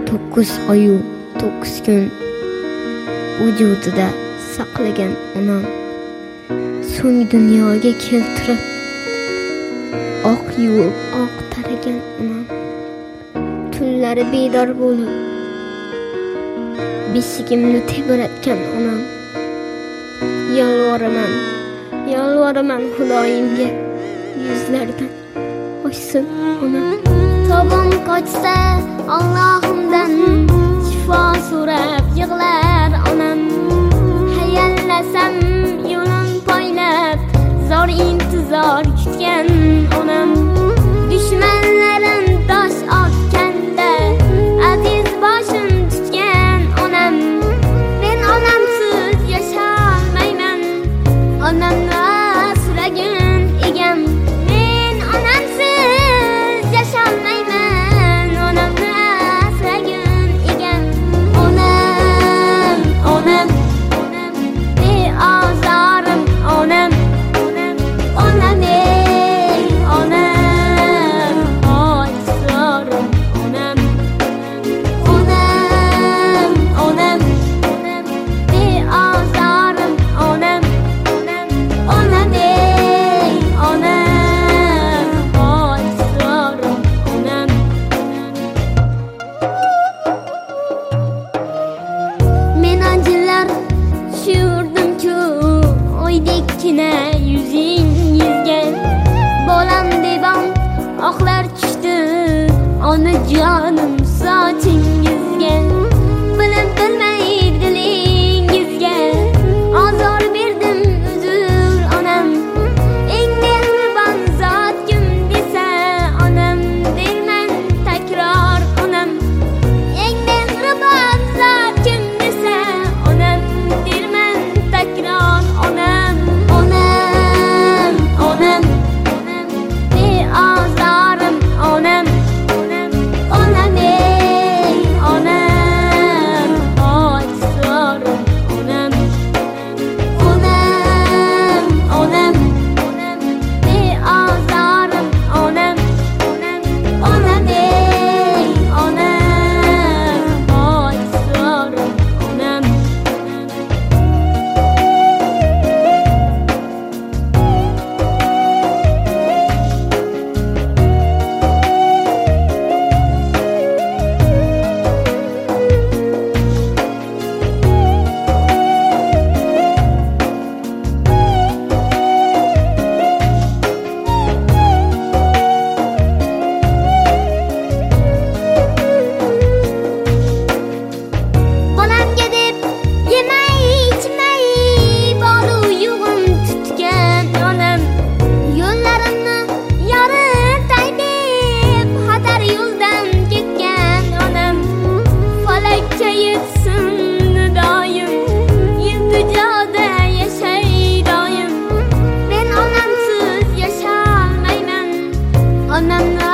9 oyu 9 kun vujudida saqlagan onam, so'ng dunyoga keltirib oq yuvib oq taragan onam, tunlari bedor bo'lib beshigimni tebratgan onam. Yalvoraman Xudoyimga, yuzlaridan ochsin onam. Tobim qochsa Allohimdan shifo so'rab yig'lar onam. Hayallasam yo'lim poylab zor intizor kutgan onam. Dushmanlarim tosh otganda aziz boshim tutgan onam. Men onamsiz yasholmayman, onamni asragan egam. Men onamsiz yasholmayman, onamni asragan egam. Onam, onam, beozorim onam. Onam ey onam, oysizlarim onam. Onam, onam, beozorim onam. Onam ey onam, oysizlarim onam. Men anjirlar tushirdim-ku oydekkina yuzingizga. Bolam debam oqlar tushdi onajonim sochingizga. Bilib bilmay dilingizga ozor berdim, uzr onam. Eng mehribon zot kim desa onam, deyman takror onam. Eng mehribon zot kim desa onam, deyman takror onam. Onam, onam, beozorim onam. Onam ey onam, oysizlarim onam. Onam, onam, beozorim onam. Onam ey onam, oysizlarim onam. Bolamga deb yemay ichmay boru yo'g'im tutgan onam. Yo'llarimni yoritay deb xatar yo'ldan ketgan onam. Falakka yetsin doim, iltijoda yashay doim. Men onamsiz yasholmayman, onamni